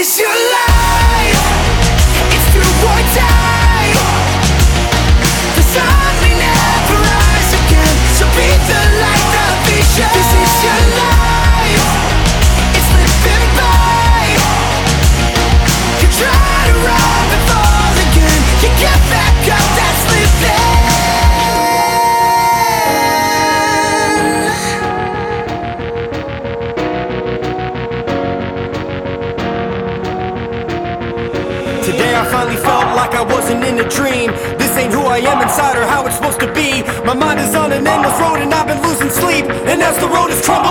is your life, it's do or die. The sun may never rise again, so be the light, the vision. This is your life, it's living by. You try to run and fall again, you get back up, that's living. Today I finally felt like I wasn't in a dream. This ain't who I am inside or how it's supposed to be. My mind is on an endless road and I've been losing sleep. And as the road is crumbling